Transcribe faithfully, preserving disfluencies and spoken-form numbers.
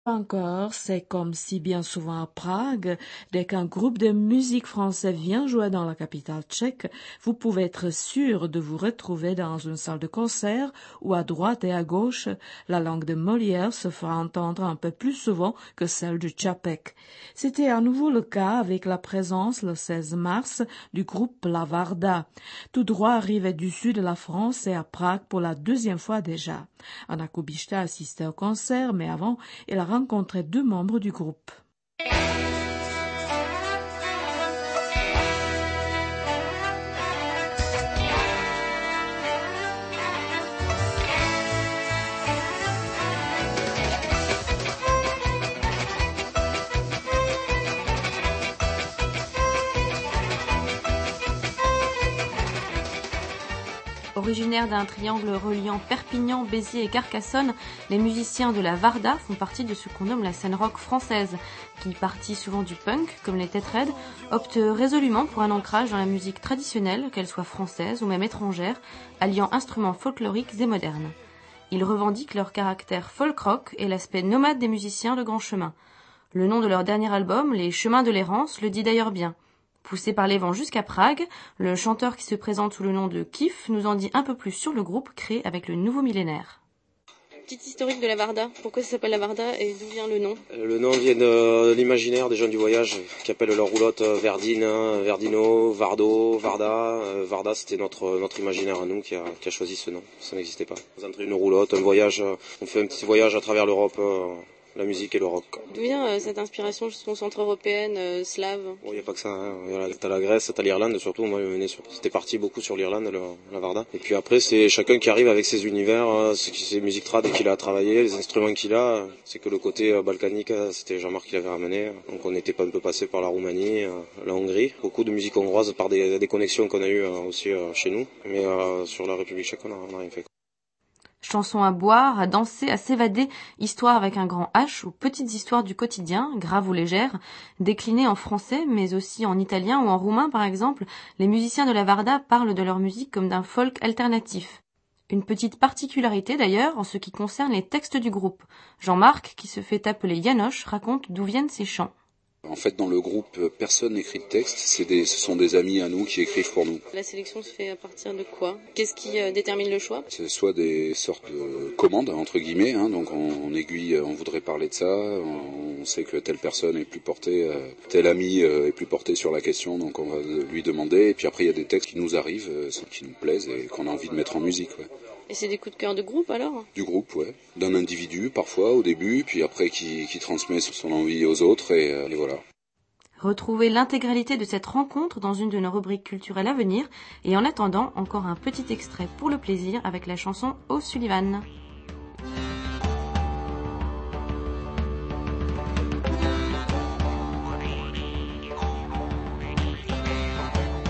Encore, c'est comme si bien souvent à Prague, dès qu'un groupe de musique français vient jouer dans la capitale tchèque, vous pouvez être sûr de vous retrouver dans une salle de concert où à droite et à gauche, la langue de Molière se fera entendre un peu plus souvent que celle du Čapek. C'était à nouveau le cas avec la présence le seize mars du groupe La Varda, tout droit arrivé du sud de la France et à Prague pour la deuxième fois déjà. Anna Kubishta assistait au concert, mais avant, elle a rencontré deux membres du groupe. Originaires d'un triangle reliant Perpignan, Béziers et Carcassonne, les musiciens de la Varda font partie de ce qu'on nomme la scène rock française, qui, partie souvent du punk, comme les Têtes Raides, opte résolument pour un ancrage dans la musique traditionnelle, qu'elle soit française ou même étrangère, alliant instruments folkloriques et modernes. Ils revendiquent leur caractère folk-rock et l'aspect nomade des musiciens de grand chemin. Le nom de leur dernier album, Les Chemins de l'Errance, le dit d'ailleurs bien. Poussé par les vents jusqu'à Prague, le chanteur qui se présente sous le nom de Kif nous en dit un peu plus sur le groupe créé avec le nouveau millénaire. Petite historique de la Varda. Pourquoi ça s'appelle la Varda et d'où vient le nom? Le nom vient de l'imaginaire des gens du voyage qui appellent leur roulotte Verdine, Verdino, Vardo, Varda. Varda, c'était notre notre imaginaire à nous qui a, qui a choisi ce nom. Ça n'existait pas. On entre une roulotte, un voyage, on fait un petit voyage à travers l'Europe. La musique et le rock. D'où vient euh, cette inspiration justement centre-européenne, euh, slave? Bon, il n'y a pas que ça. Hein. T'as la Grèce, t'as l'Irlande, surtout. Moi, sur... c'était parti beaucoup sur l'Irlande, le, la Varda. Et puis après, c'est chacun qui arrive avec ses univers, euh, ses musiques trad qu'il a travaillé, les instruments qu'il a. C'est que le côté euh, balkanique, c'était Jean-Marc qui l'avait ramené. Donc on était pas un peu passé par la Roumanie, euh, la Hongrie. Beaucoup de musique hongroise par des, des connexions qu'on a eues euh, aussi euh, chez nous. Mais euh, sur la République tchèque, on n'a rien fait. Chansons à boire, à danser, à s'évader, histoires avec un grand H ou petites histoires du quotidien, graves ou légères, déclinées en français mais aussi en italien ou en roumain par exemple, les musiciens de la Varda parlent de leur musique comme d'un folk alternatif. Une petite particularité d'ailleurs en ce qui concerne les textes du groupe. Jean-Marc, qui se fait appeler Yanoche, raconte d'où viennent ces chants. En fait, dans le groupe, personne n'écrit de texte. C'est des, ce sont des amis à nous qui écrivent pour nous. La sélection se fait à partir de quoi? Qu'est-ce qui euh, détermine le choix? C'est soit des sortes de commandes, entre guillemets. Hein, donc, on, on aiguille, on voudrait parler de ça. On, on sait que telle personne est plus portée, euh, tel ami euh, est plus porté sur la question. Donc, on va lui demander. Et puis après, il y a des textes qui nous arrivent, euh, qui nous plaisent et qu'on a envie de mettre en musique. Ouais. Et c'est des coups de cœur de groupe alors? Du groupe, ouais. D'un individu parfois au début, puis après qui, qui transmet son envie aux autres et, euh, et voilà. Retrouvez l'intégralité de cette rencontre dans une de nos rubriques culturelles à venir et en attendant, encore un petit extrait pour le plaisir avec la chanson O'Sullivan.